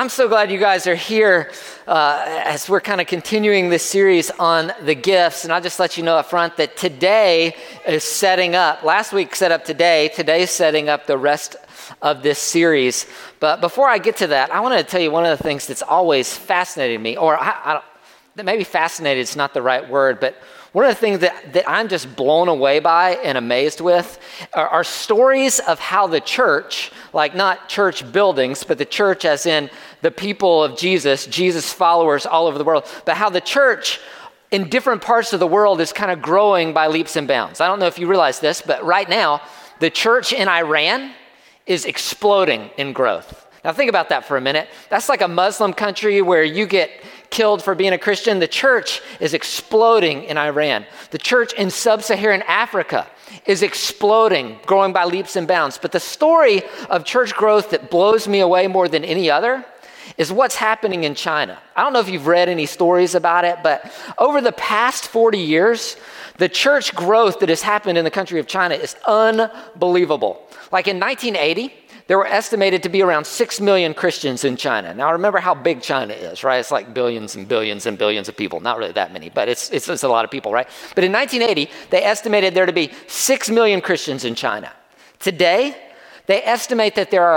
I'm so glad you guys are here as we're kind of continuing this series on the gifts. And I'll just let you know up front that today is setting up. Last week set up today. Today's setting up the rest of this series. But before I get to that, I want to tell you one of the things that's always fascinated me, or maybe fascinated is not the right word, but one of the things that I'm just blown away by and amazed with are stories of how the church, like not church buildings, but the church as in the people of Jesus followers all over the world, but how the church in different parts of the world is kind of growing by leaps and bounds. I don't know if you realize this, but right now, the church in Iran is exploding in growth. Now think about that for a minute. That's like a Muslim country where you get killed for being a Christian. The church is exploding in Iran. The church in sub-Saharan Africa is exploding, growing by leaps and bounds. But the story of church growth that blows me away more than any other is what's happening in China. I don't know if you've read any stories about it, but over the past 40 years, the church growth that has happened in the country of China is unbelievable. Like in 1980, there were estimated to be around 6 million Christians in China. Now, remember how big China is, right? It's like billions and billions and billions of people. Not really that many, but it's a lot of people, right? But in 1980, they estimated there to be 6 million Christians in China. Today, they estimate that there are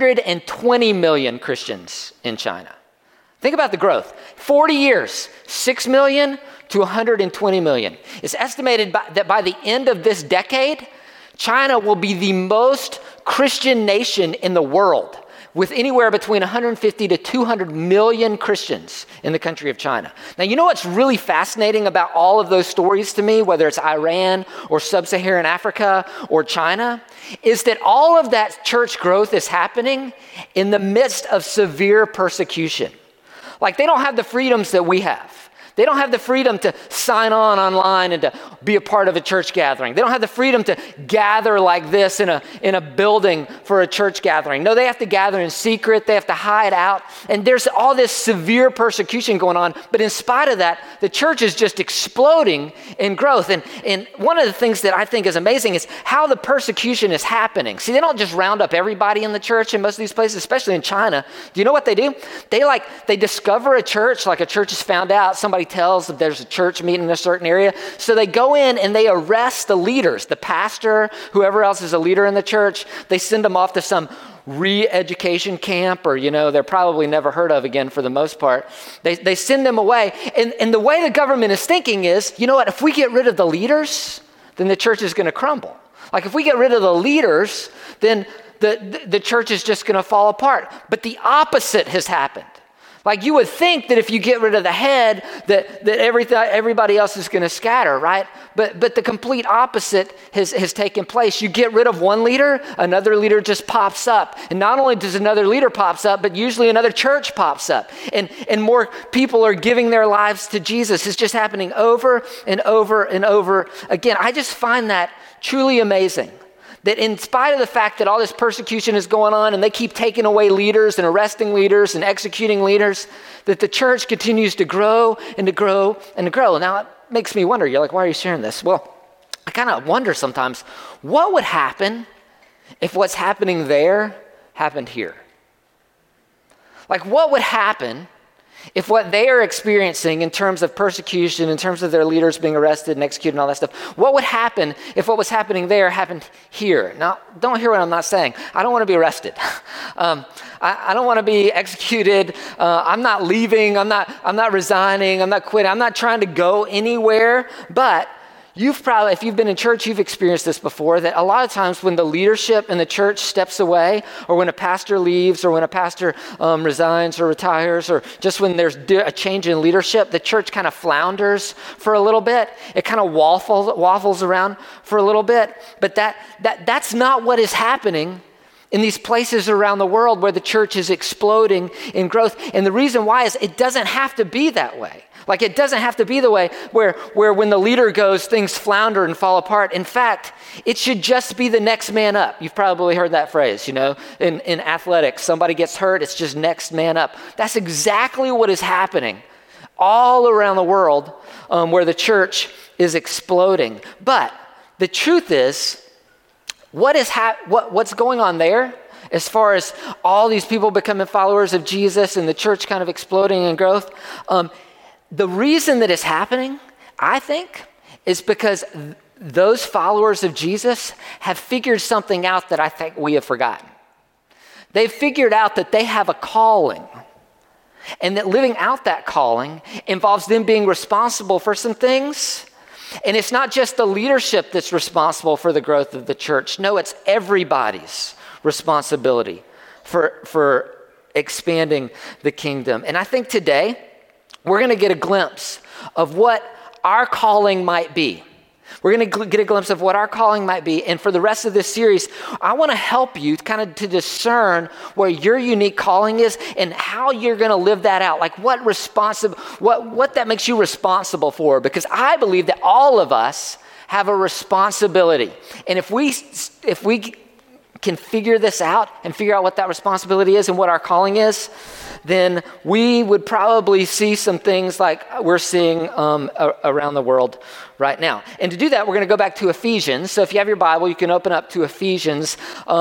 120 million Christians in China. Think about the growth. 40 years, 6 million to 120 million. It's estimated that by the end of this decade, China will be the most Christian nation in the world, with anywhere between 150 to 200 million Christians in the country of China. Now, you know what's really fascinating about all of those stories to me, whether it's Iran or sub-Saharan Africa or China, is that all of that church growth is happening in the midst of severe persecution. Like, they don't have the freedoms that we have. They don't have the freedom to sign on online and to be a part of a church gathering. They don't have the freedom to gather like this in a building for a church gathering. No, they have to gather in secret. They have to hide out. And there's all this severe persecution going on. But in spite of that, the church is just exploding in growth. And one of the things that I think is amazing is how the persecution is happening. See, they don't just round up everybody in the church in most of these places, especially in China. Do you know what they do? They discover a church, like a church is found out, somebody tells that there's a church meeting in a certain area. So they go in and they arrest the leaders, the pastor, whoever else is a leader in the church. They send them off to some re-education camp, or, they're probably never heard of again for the most part. They send them away. And the way the government is thinking is, you know what, if we get rid of the leaders, then the church is going to crumble. Like if we get rid of the leaders, then the church is just going to fall apart. But the opposite has happened. Like you would think that if you get rid of the head, that everybody else is going to scatter, right? But the complete opposite has taken place. You get rid of one leader, another leader just pops up. And not only does another leader pops up, but usually another church pops up. And more people are giving their lives to Jesus. It's just happening over and over and over again. I just find that truly amazing. That in spite of the fact that all this persecution is going on and they keep taking away leaders and arresting leaders and executing leaders, that the church continues to grow and to grow and to grow. Now, it makes me wonder, you're like, why are you sharing this? Well, I kind of wonder sometimes, what would happen if what's happening there happened here? Like, what would happen if what they are experiencing in terms of persecution, in terms of their leaders being arrested and executed and all that stuff, what would happen if what was happening there happened here? Now, don't hear what I'm not saying. I don't want to be arrested. I don't want to be executed. I'm not leaving. I'm not resigning. I'm not quitting. I'm not trying to go anywhere. But if you've been in church, you've experienced this before, that a lot of times when the leadership in the church steps away, or when a pastor leaves, or when a pastor resigns or retires, or just when there's a change in leadership, the church kind of flounders for a little bit. It kind of waffles around for a little bit. But that's not what is happening in these places around the world where the church is exploding in growth. And the reason why is it doesn't have to be that way. Like it doesn't have to be the way where when the leader goes, things flounder and fall apart. In fact, it should just be the next man up. You've probably heard that phrase, in athletics. Somebody gets hurt, it's just next man up. That's exactly what is happening all around the world where the church is exploding. But the truth is, what's going on there as far as all these people becoming followers of Jesus and the church kind of exploding in growth. The reason that it's happening, I think, is because those followers of Jesus have figured something out that I think we have forgotten. They've figured out that they have a calling, and that living out that calling involves them being responsible for some things. And it's not just the leadership that's responsible for the growth of the church. No, it's everybody's responsibility for expanding the kingdom. And I think today we're going to get a glimpse of what our calling might be. We're going to get a glimpse of what our calling might be. And for the rest of this series, I want to help you kind of to discern where your unique calling is and how you're going to live that out. Like what that makes you responsible for. Because I believe that all of us have a responsibility. And if we can figure this out and figure out what that responsibility is and what our calling is, then we would probably see some things like we're seeing around the world right now. And to do that, we're going to go back to Ephesians. So if you have your Bible, you can open up to Ephesians.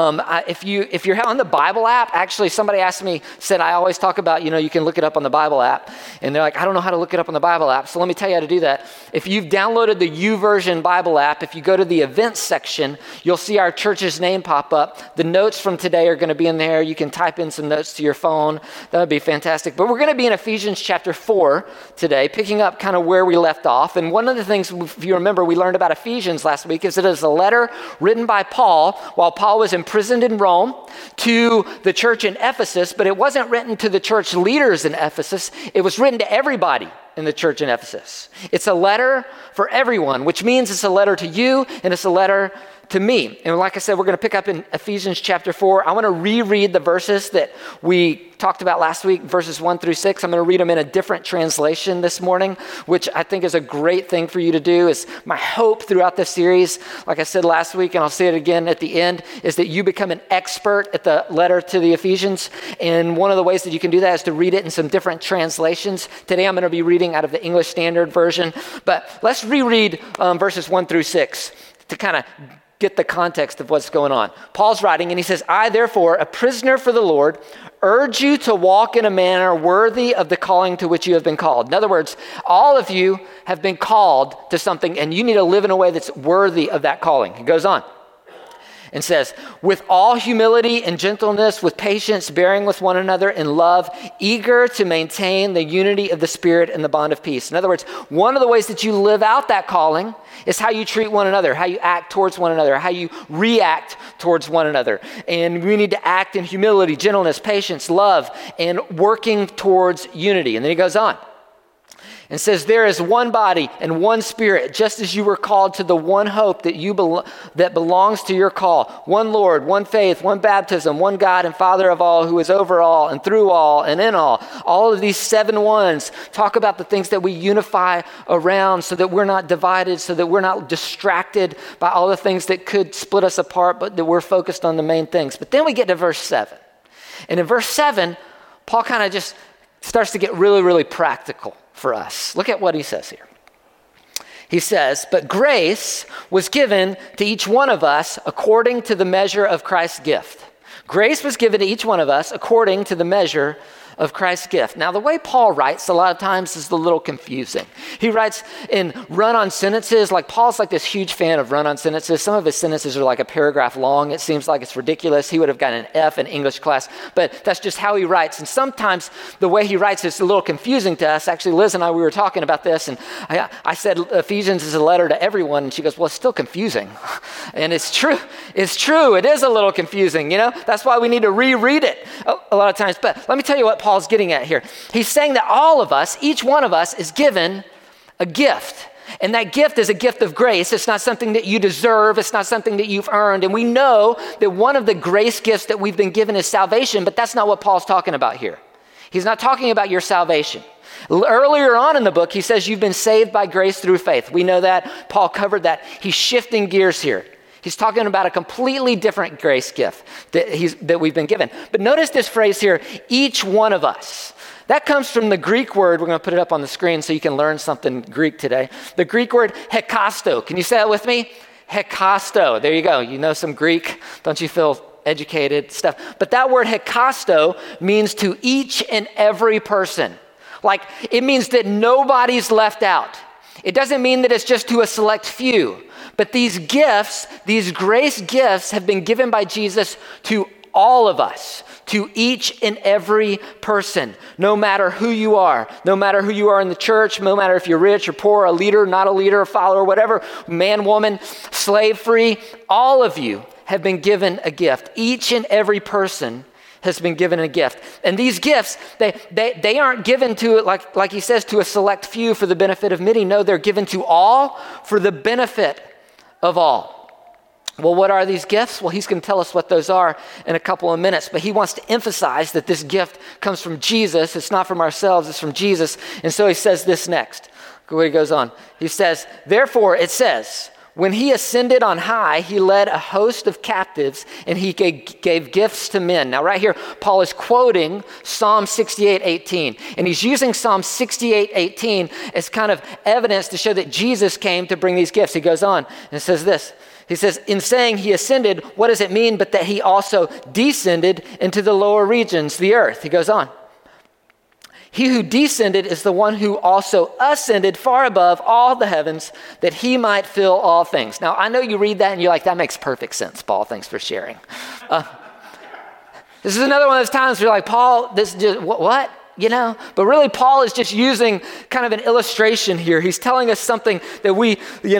If you're on the Bible app, actually somebody asked me, said I always talk about, you can look it up on the Bible app. And they're like, I don't know how to look it up on the Bible app. So let me tell you how to do that. If you've downloaded the YouVersion Bible app, if you go to the events section, you'll see our church's name pop up. The notes from today are going to be in there. You can type in some notes to your phone. That would be fantastic. But we're going to be in Ephesians chapter 4 today, picking up kind of where we left off. And one of the things, if you remember, we learned about Ephesians last week is that it is a letter written by Paul while Paul was imprisoned in Rome to the church in Ephesus, but it wasn't written to the church leaders in Ephesus. It was written to everybody in the church in Ephesus. It's a letter for everyone, which means it's a letter to you and it's a letter to me. And like I said, we're going to pick up in Ephesians chapter 4. I want to reread the verses that we talked about last week, verses 1 through 6. I'm going to read them in a different translation this morning, which I think is a great thing for you to do. Is my hope throughout this series, like I said last week, and I'll say it again at the end, is that you become an expert at the letter to the Ephesians. And one of the ways that you can do that is to read it in some different translations. Today I'm going to be reading out of the English Standard Version, but let's reread verses 1 through 6 to kind of get the context of what's going on. Paul's writing and he says, I therefore, a prisoner for the Lord, urge you to walk in a manner worthy of the calling to which you have been called. In other words, all of you have been called to something and you need to live in a way that's worthy of that calling. He goes on and says, with all humility and gentleness, with patience, bearing with one another in love, eager to maintain the unity of the Spirit and the bond of peace. In other words, one of the ways that you live out that calling is how you treat one another, how you act towards one another, how you react towards one another. And we need to act in humility, gentleness, patience, love, and working towards unity. And then he goes on and says, there is one body and one Spirit, just as you were called to the one hope that belongs to your call. One Lord, one faith, one baptism, one God and Father of all, who is over all and through all and in all. All of these 7 ones talk about the things that we unify around so that we're not divided, so that we're not distracted by all the things that could split us apart, but that we're focused on the main things. But then we get to verse 7. And in verse 7, Paul kind of just starts to get really, really practical for us. Look at what he says here. He says, but grace was given to each one of us according to the measure of Christ's gift. Grace was given to each one of us according to the measure of Christ's gift. Now, the way Paul writes a lot of times is a little confusing. He writes in run-on sentences, like Paul's like this huge fan of run-on sentences. Some of his sentences are like a paragraph long. It seems like it's ridiculous. He would have gotten an F in English class, but that's just how he writes. And sometimes the way he writes is a little confusing to us. Actually, Liz and I, we were talking about this, and I said Ephesians is a letter to everyone, and she goes, well, it's still confusing. And it's true. It's true. It is a little confusing, That's why we need to reread it a lot of times. But let me tell you what Paul's getting at here. He's saying that all of us, each one of us, is given a gift. And that gift is a gift of grace. It's not something that you deserve. It's not something that you've earned. And we know that one of the grace gifts that we've been given is salvation, but that's not what Paul's talking about here. He's not talking about your salvation. Earlier on in the book, he says you've been saved by grace through faith. We know that. Paul covered that. He's shifting gears here. He's talking about a completely different grace gift that we've been given. But notice this phrase here, each one of us. That comes from the Greek word, we're going to put it up on the screen so you can learn something Greek today. The Greek word hekasto. Can you say that with me? Hekasto. There you go. You know some Greek. Don't you feel educated stuff. But that word hekasto means to each and every person. Like, it means that nobody's left out. It doesn't mean that it's just to a select few. But these gifts, these grace gifts, have been given by Jesus to all of us, to each and every person, no matter who you are in the church, no matter if you're rich or poor, a leader, not a leader, a follower, whatever, man, woman, slave free, all of you have been given a gift. Each and every person has been given a gift. And these gifts, they aren't given to, like he says, to a select few for the benefit of many. No, they're given to all for the benefit of all. Well, what are these gifts? Well, he's going to tell us what those are in a couple of minutes, but he wants to emphasize that this gift comes from Jesus. It's not from ourselves, it's from Jesus. And so he says this next. Look what he goes on. He says, therefore, it says, when he ascended on high, he led a host of captives and he gave gifts to men. Now, right here, Paul is quoting Psalm 68:18, and he's using Psalm 68:18 as kind of evidence to show that Jesus came to bring these gifts. He goes on and says this. He says, in saying he ascended, what does it mean but that he also descended into the lower regions, the earth? He goes on. He who descended is the one who also ascended far above all the heavens that he might fill all things. Now, I know you read that and you're like, that makes perfect sense, Paul. Thanks for sharing. This is another one of those times where you're like, Paul, this just, what? You know, but really Paul is just using kind of an illustration here. He's telling us something that we,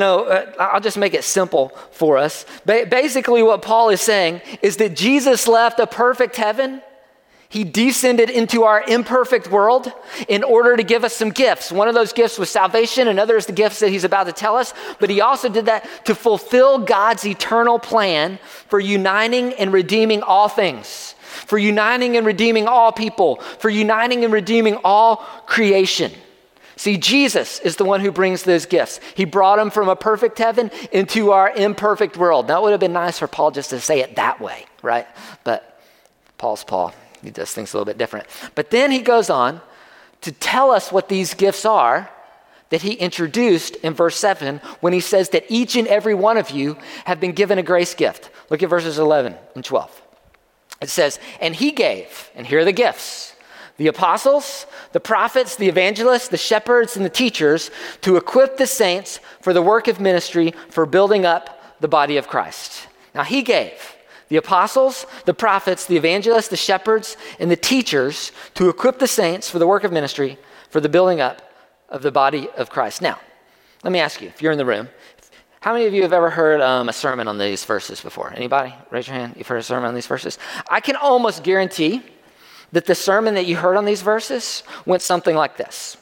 I'll just make it simple for us. Basically what Paul is saying is that Jesus left a perfect heaven. He descended into our imperfect world in order to give us some gifts. One of those gifts was salvation, another is the gifts that he's about to tell us. But he also did that to fulfill God's eternal plan for uniting and redeeming all things, for uniting and redeeming all people, for uniting and redeeming all creation. See, Jesus is the one who brings those gifts. He brought them from a perfect heaven into our imperfect world. Now, it would have been nice for Paul just to say it that way, right? But Paul's Paul. He does things a little bit different. But then he goes on to tell us what these gifts are that he introduced in verse 7 when he says that each and every one of you have been given a grace gift. Look at verses 11 and 12. It says, and he gave, and here are the gifts, the apostles, the prophets, the evangelists, the shepherds, and the teachers to equip the saints for the work of ministry for building up the body of Christ. Now he gave the apostles, the prophets, the evangelists, the shepherds, and the teachers to equip the saints for the work of ministry for the building up of the body of Christ. Now, let me ask you, if you're in the room, how many of you have ever heard a sermon on these verses before? Anybody? Raise your hand. You've heard a sermon on these verses? I can almost guarantee that the sermon that you heard on these verses went something like this.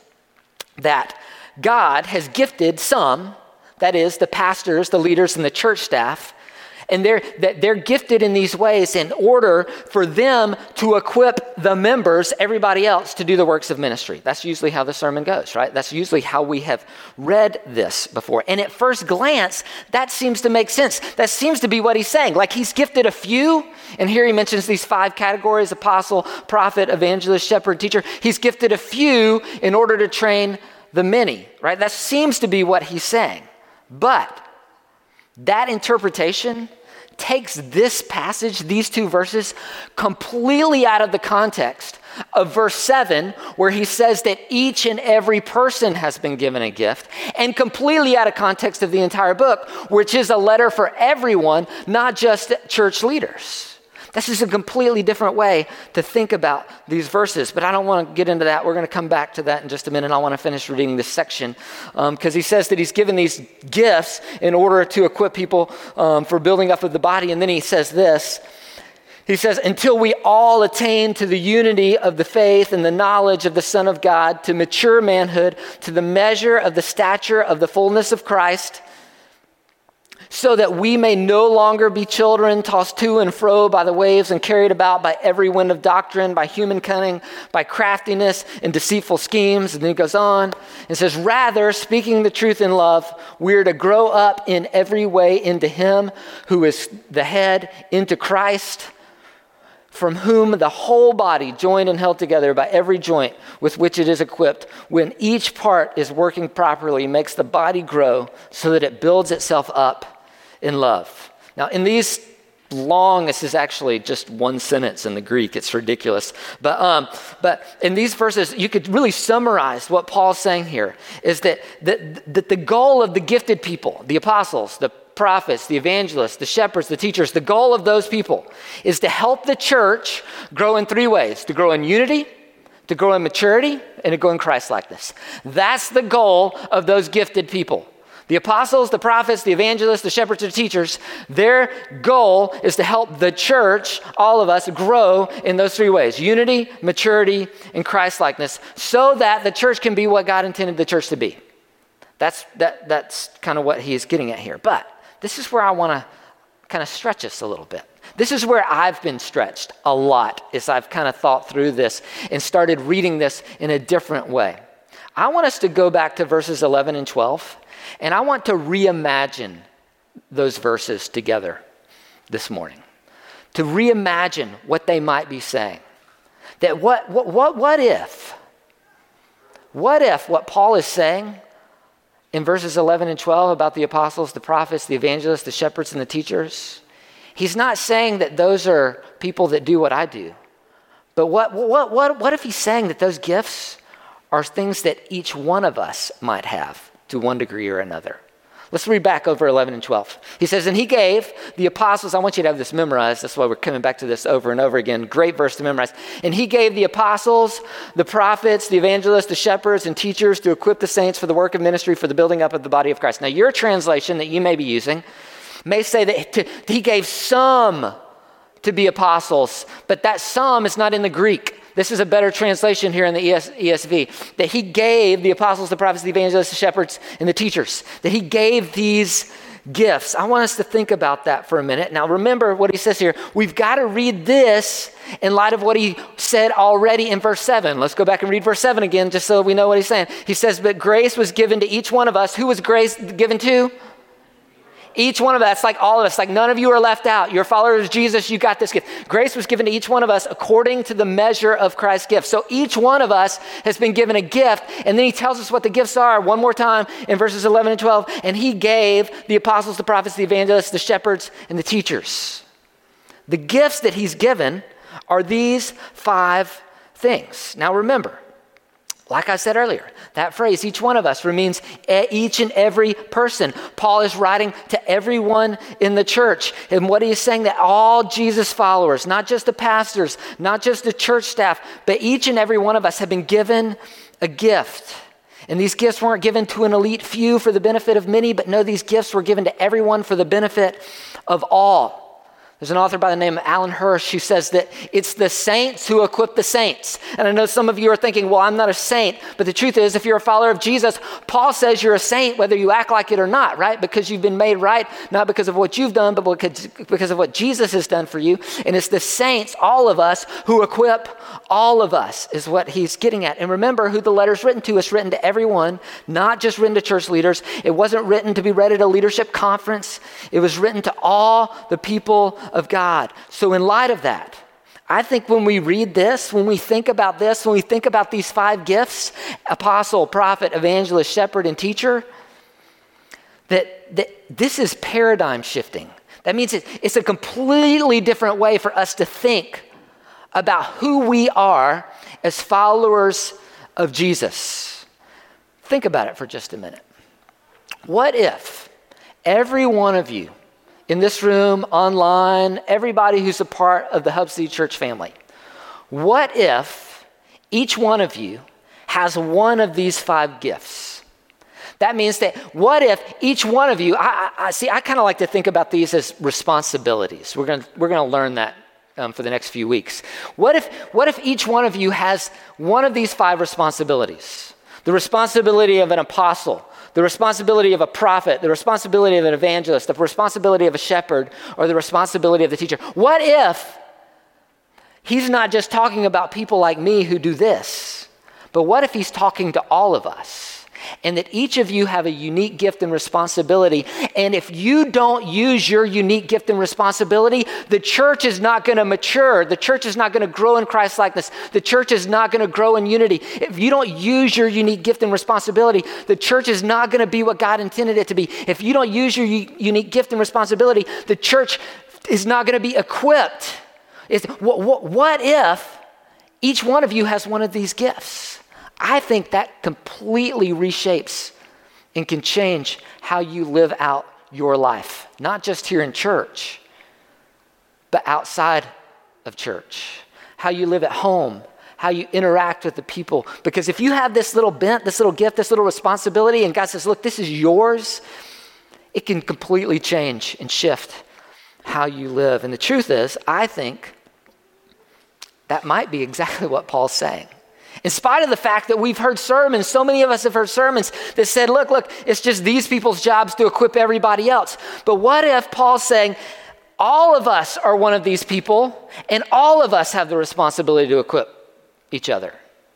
That God has gifted some, that is, the pastors, the leaders, and the church staff, and they're gifted in these ways in order for them to equip the members, everybody else, to do the works of ministry. That's usually how the sermon goes, right? That's usually how we have read this before. And at first glance, that seems to make sense. That seems to be what he's saying. Like he's gifted a few, and here he mentions these 5 categories: apostle, prophet, evangelist, shepherd, teacher. He's gifted a few in order to train the many, right? That seems to be what he's saying. But that interpretation takes this passage, these 2 verses, completely out of the context of verse 7, where he says that each and every person has been given a gift, and completely out of context of the entire book, which is a letter for everyone, not just church leaders. This is a completely different way to think about these verses, but I don't want to get into that. We're going to come back to that in just a minute. I want to finish reading this section because he says that he's given these gifts in order to equip people for building up of the body. And then he says this. He says, until we all attain to the unity of the faith and the knowledge of the Son of God, to mature manhood, to the measure of the stature of the fullness of Christ, so that we may no longer be children tossed to and fro by the waves and carried about by every wind of doctrine, by human cunning, by craftiness and deceitful schemes. And then he goes on and says, rather, speaking the truth in love, we're to grow up in every way into him who is the head, into Christ, from whom the whole body, joined and held together by every joint with which it is equipped, when each part is working properly, makes the body grow so that it builds itself up in love. Now, in these long. This is actually just one sentence in the Greek. It's ridiculous. But in these verses, you could really summarize what Paul's saying here is that the goal of the gifted people, the apostles, the prophets, the evangelists, the shepherds, the teachers, the goal of those people is to help the church grow in three ways: to grow in unity, to grow in maturity, and to grow in Christ-likeness. That's the goal of those gifted people. The apostles, the prophets, the evangelists, the shepherds, the teachers, their goal is to help the church, all of us, grow in those three ways: unity, maturity, and Christ-likeness, so that the church can be what God intended the church to be. That's kind of what he's getting at here. But this is where I want to kind of stretch us a little bit. This is where I've been stretched a lot as I've kind of thought through this and started reading this in a different way. I want us to go back to verses 11 and 12. And I want to reimagine those verses together this morning, to reimagine what they might be saying. That what if what Paul is saying in verses 11 and 12 about the apostles, the prophets, the evangelists, the shepherds, and the teachers, he's not saying that those are people that do what I do. But what if he's saying that those gifts are things that each one of us might have to one degree or another? Let's read back over 11 and 12. He says, and he gave the apostles, I want you to have this memorized. That's why we're coming back to this over and over again. Great verse to memorize. And he gave the apostles, the prophets, the evangelists, the shepherds, and teachers to equip the saints for the work of ministry, for the building up of the body of Christ. Now, your translation that you may be using may say that he gave some to be apostles, but that some is not in the Greek. This is a better translation here in the ESV, that he gave the apostles, the prophets, the evangelists, the shepherds, and the teachers, that he gave these gifts. I want us to think about that for a minute. Now, remember what he says here. We've got to read this in light of what he said already in verse 7. Let's go back and read verse 7 again, just so we know what he's saying. He says, but grace was given to each one of us. Who was grace given to? Each one of us, like all of us, like none of you are left out. You're followers of Jesus, you got this gift. Grace was given to each one of us according to the measure of Christ's gift. So each one of us has been given a gift, and then he tells us what the gifts are one more time in verses 11 and 12. And he gave the apostles, the prophets, the evangelists, the shepherds, and the teachers. The gifts that he's given are these 5 things. Now remember, like I said earlier, that phrase, each one of us, means each and every person. Paul is writing to everyone in the church. And what he is saying, that all Jesus followers, not just the pastors, not just the church staff, but each and every one of us have been given a gift. And these gifts weren't given to an elite few for the benefit of many, but no, these gifts were given to everyone for the benefit of all. There's an author by the name of Alan Hirsch who says that it's the saints who equip the saints. And I know some of you are thinking, well, I'm not a saint. But the truth is, if you're a follower of Jesus, Paul says you're a saint whether you act like it or not, right? Because you've been made right, not because of what you've done, but because of what Jesus has done for you. And it's the saints, all of us, who equip all of us, is what he's getting at. And remember who the letter's written to. It's written to everyone, not just written to church leaders. It wasn't written to be read at a leadership conference. It was written to all the people of God. So in light of that, I think when we read this, when we think about this, when we think about these 5 gifts, apostle, prophet, evangelist, shepherd, and teacher, that this is paradigm shifting. That means it's a completely different way for us to think about who we are as followers of Jesus. Think about it for just a minute. What if every one of you in this room, online, everybody who's a part of the Hub City Church family, what if each one of you has one of these 5 gifts? That means that what if each one of you, I kind of like to think about these as responsibilities. We're gonna learn that for the next few weeks. What if each one of you has one of these 5 responsibilities? The responsibility of an apostle, the responsibility of a prophet, the responsibility of an evangelist, the responsibility of a shepherd, or the responsibility of the teacher. What if he's not just talking about people like me who do this, but what if he's talking to all of us? And that each of you have a unique gift and responsibility. And if you don't use your unique gift and responsibility, the church is not going to mature. The church is not going to grow in Christ-likeness. The church is not going to grow in unity. If you don't use your unique gift and responsibility, the church is not going to be what God intended it to be. If you don't use your unique gift and responsibility, the church is not going to be equipped. What if each one of you has one of these gifts? I think that completely reshapes and can change how you live out your life, not just here in church, but outside of church. How you live at home, how you interact with the people. Because if you have this little bent, this little gift, this little responsibility, and God says, look, this is yours, it can completely change and shift how you live. And the truth is, I think that might be exactly what Paul's saying. In spite of the fact that we've heard sermons, so many of us have heard sermons that said, look, it's just these people's jobs to equip everybody else. But what if Paul's saying, all of us are one of these people, and all of us have the responsibility to equip each other?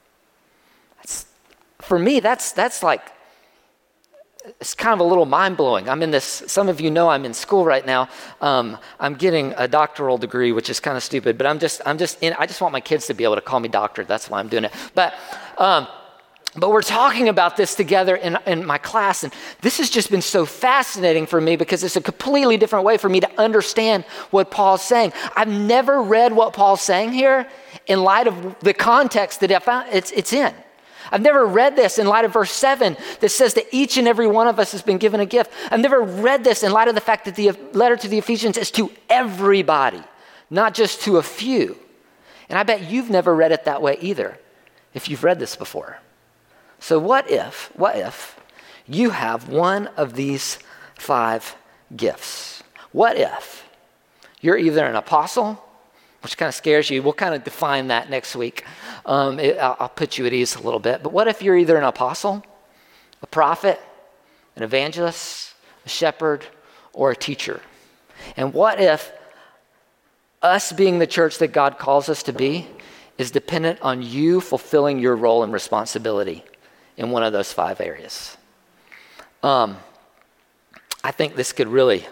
For me, that's like, it's kind of a little mind-blowing. I'm in this, some of you know I'm in school right now. I'm getting a doctoral degree, which is kind of stupid, but I just want my kids to be able to call me doctor. That's why I'm doing it. But we're talking about this together in my class, and this has just been so fascinating for me because it's a completely different way for me to understand what Paul's saying. I've never read what Paul's saying here in light of the context that it's in. I've never read this in light of verse 7 that says that each and every one of us has been given a gift. I've never read this in light of the fact that the letter to the Ephesians is to everybody, not just to a few. And I bet you've never read it that way either, if you've read this before. So what if you have one of these 5 gifts? What if you're either an apostle, which kind of scares you? We'll kind of define that next week. I'll put you at ease a little bit. But what if you're either an apostle, a prophet, an evangelist, a shepherd, or a teacher? And what if us being the church that God calls us to be is dependent on you fulfilling your role and responsibility in one of those 5 areas? I think this could really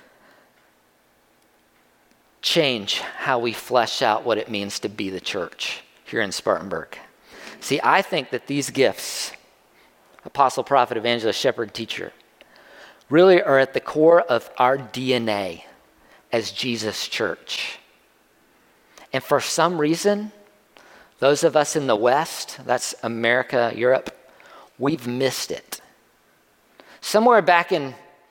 change how we flesh out what it means to be the church here in Spartanburg. See, I think that these gifts, apostle, prophet, evangelist, shepherd, teacher, really are at the core of our DNA as Jesus Church. And for some reason, those of us in the West, that's America, Europe, we've missed it. Somewhere back in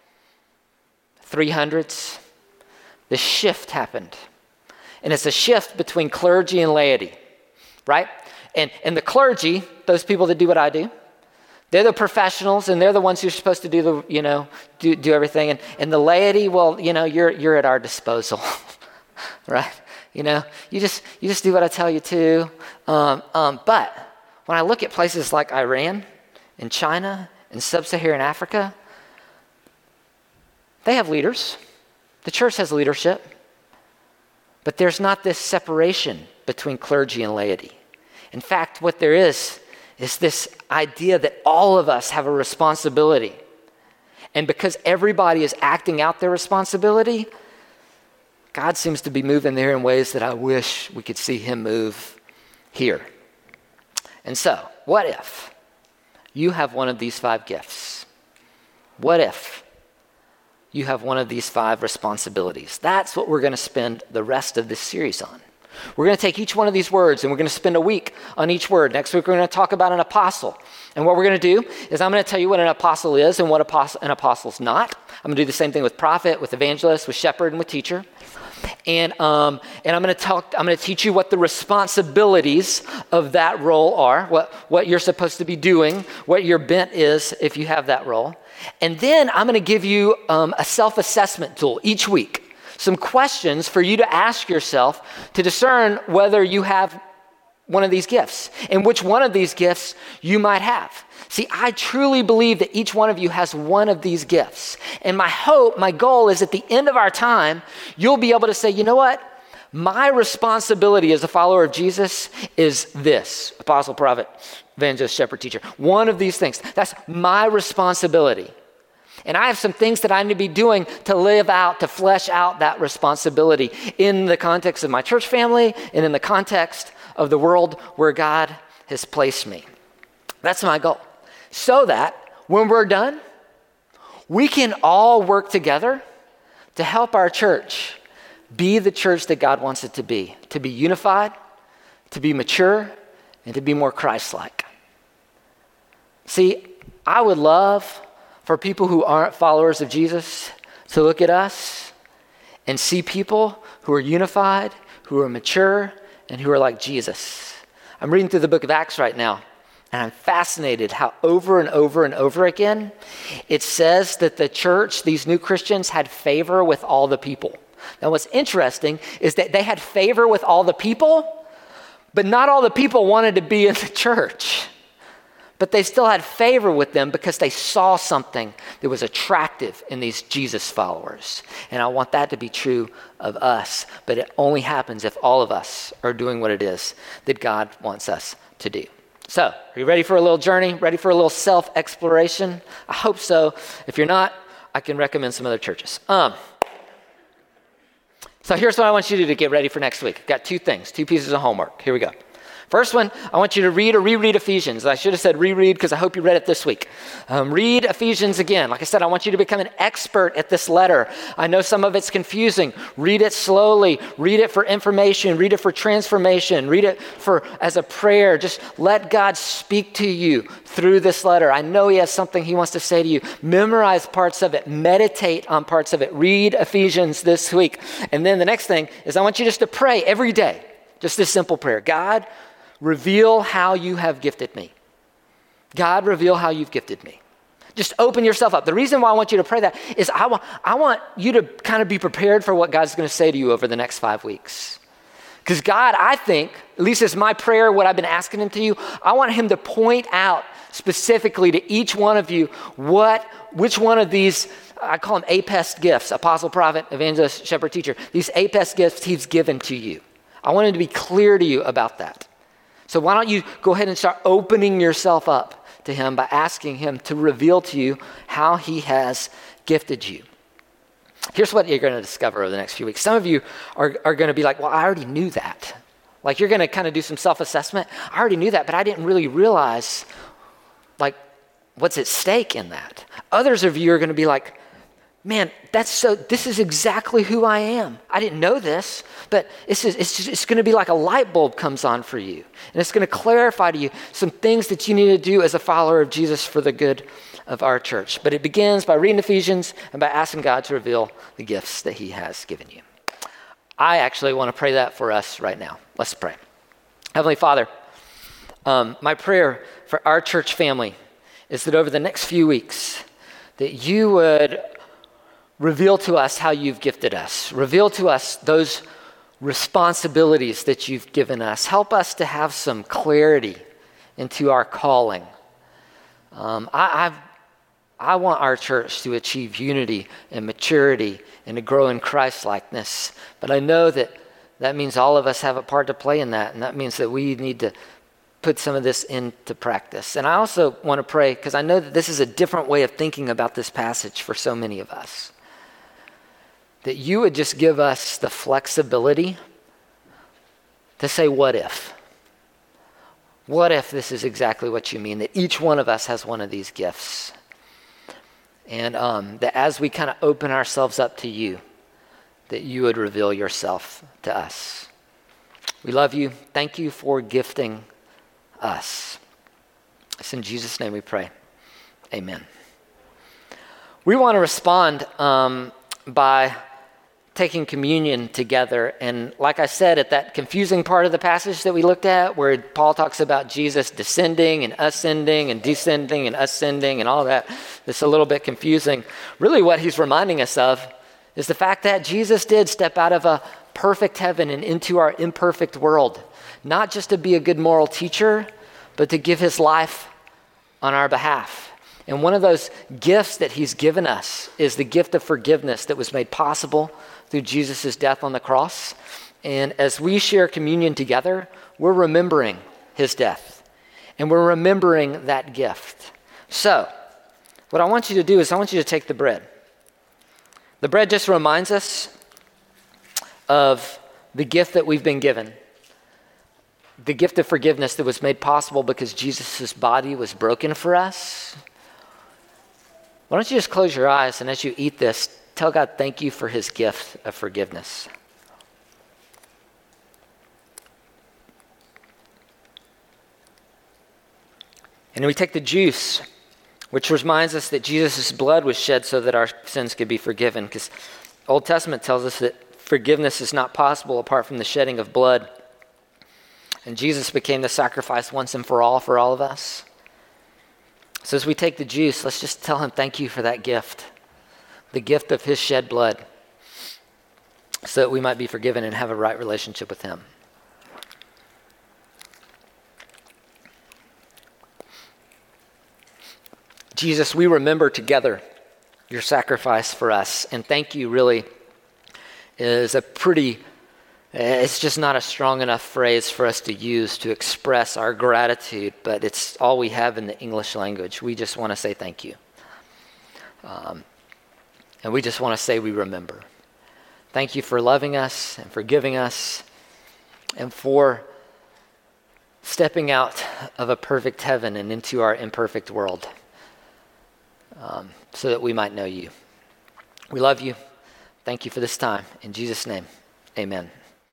300s, the shift happened. And it's a shift between clergy and laity, right? And the clergy, those people that do what I do, they're the professionals and they're the ones who are supposed to do do everything. And the laity, well, you're at our disposal, right? You just do what I tell you to. But when I look at places like Iran and China and sub-Saharan Africa, they have leaders. The church has leadership, but there's not this separation between clergy and laity. In fact, what there is this idea that all of us have a responsibility. And because everybody is acting out their responsibility, God seems to be moving there in ways that I wish we could see him move here. And so, what if you have one of these 5 gifts? What if you have one of these 5 responsibilities? That's what we're going to spend the rest of this series on. We're going to take each one of these words and we're going to spend a week on each word. Next week, we're going to talk about an apostle. And what we're going to do is I'm going to tell you what an apostle is and what an apostle's not. I'm going to do the same thing with prophet, with evangelist, with shepherd, and with teacher. And I'm going to teach you what the responsibilities of that role are, what you're supposed to be doing, what your bent is if you have that role. And then I'm going to give you a self-assessment tool each week. Some questions for you to ask yourself to discern whether you have one of these gifts and which one of these gifts you might have. See, I truly believe that each one of you has one of these gifts. And my goal is at the end of our time, you'll be able to say, you know what? My responsibility as a follower of Jesus is this: apostle, prophet, evangelist, shepherd, teacher. One of these things. That's my responsibility. And I have some things that I need to be doing to live out, to flesh out that responsibility in the context of my church family and in the context of the world where God has placed me. That's my goal. So that when we're done, we can all work together to help our church be the church that God wants it to be unified, to be mature, and to be more Christ-like. See, I would love for people who aren't followers of Jesus to look at us and see people who are unified, who are mature, and who are like Jesus. I'm reading through the book of Acts right now, and I'm fascinated how over and over and over again, it says that the church, these new Christians, had favor with all the people. Now, what's interesting is that they had favor with all the people, but not all the people wanted to be in the church. But they still had favor with them because they saw something that was attractive in these Jesus followers. And I want that to be true of us. But it only happens if all of us are doing what it is that God wants us to do. So, are you ready for a little journey? Ready for a little self-exploration? I hope so. If you're not, I can recommend some other churches. So here's what I want you to do to get ready for next week. I've got two pieces of homework. Here we go. First one, I want you to read or reread Ephesians. I should have said reread because I hope you read it this week. Read Ephesians again. Like I said, I want you to become an expert at this letter. I know some of it's confusing. Read it slowly. Read it for information. Read it for transformation. Read it as a prayer. Just let God speak to you through this letter. I know he has something he wants to say to you. Memorize parts of it. Meditate on parts of it. Read Ephesians this week. And then the next thing is I want you just to pray every day. Just this simple prayer. God, reveal how you have gifted me. God, reveal how you've gifted me. Just open yourself up. The reason why I want you to pray that is I want you to kind of be prepared for what God's going to say to you over the next 5 weeks. Because God, I think, at least it's my prayer, what I've been asking him to you, I want him to point out specifically to each one of you which one of these, I call them APEST gifts, apostle, prophet, evangelist, shepherd, teacher, these APEST gifts he's given to you. I want him to be clear to you about that. So why don't you go ahead and start opening yourself up to him by asking him to reveal to you how he has gifted you. Here's what you're going to discover over the next few weeks. Some of you are going to be like, well, I already knew that. Like you're going to kind of do some self-assessment. I already knew that, but I didn't really realize like what's at stake in that. Others of you are going to be like, man, this is exactly who I am. I didn't know this, but it's going to be like a light bulb comes on for you. And it's going to clarify to you some things that you need to do as a follower of Jesus for the good of our church. But it begins by reading Ephesians and by asking God to reveal the gifts that he has given you. I actually want to pray that for us right now. Let's pray. Heavenly Father, my prayer for our church family is that over the next few weeks, that you would reveal to us how you've gifted us. Reveal to us those responsibilities that you've given us. Help us to have some clarity into our calling. I want our church to achieve unity and maturity and to grow in Christ-likeness. But I know that means all of us have a part to play in that. And that means that we need to put some of this into practice. And I also want to pray, because I know that this is a different way of thinking about this passage for so many of us, that you would just give us the flexibility to say, what if? What if this is exactly what you mean, that each one of us has one of these gifts? And that as we kind of open ourselves up to you, that you would reveal yourself to us. We love you. Thank you for gifting us. It's in Jesus' name we pray. Amen. We want to respond by taking communion together. And like I said, at that confusing part of the passage that we looked at, where Paul talks about Jesus descending and ascending and descending and ascending and all that, it's a little bit confusing. Really what he's reminding us of is the fact that Jesus did step out of a perfect heaven and into our imperfect world, not just to be a good moral teacher, but to give his life on our behalf. And one of those gifts that he's given us is the gift of forgiveness that was made possible through Jesus' death on the cross. And as we share communion together, we're remembering his death. And we're remembering that gift. So, what I want you to do is I want you to take the bread. The bread just reminds us of the gift that we've been given. The gift of forgiveness that was made possible because Jesus' body was broken for us. Why don't you just close your eyes, and as you eat this, tell God thank you for his gift of forgiveness. And we take the juice, which reminds us that Jesus' blood was shed so that our sins could be forgiven, because Old Testament tells us that forgiveness is not possible apart from the shedding of blood. And Jesus became the sacrifice once and for all of us. So as we take the juice, let's just tell him thank you for that gift, the gift of his shed blood, so that we might be forgiven and have a right relationship with him. Jesus, we remember together your sacrifice for us. And thank you really is it's just not a strong enough phrase for us to use to express our gratitude, but it's all we have in the English language. We just want to say thank you. And we just want to say we remember. Thank you for loving us and forgiving us and for stepping out of a perfect heaven and into our imperfect world, so that we might know you. We love you. Thank you for this time. In Jesus' name, amen.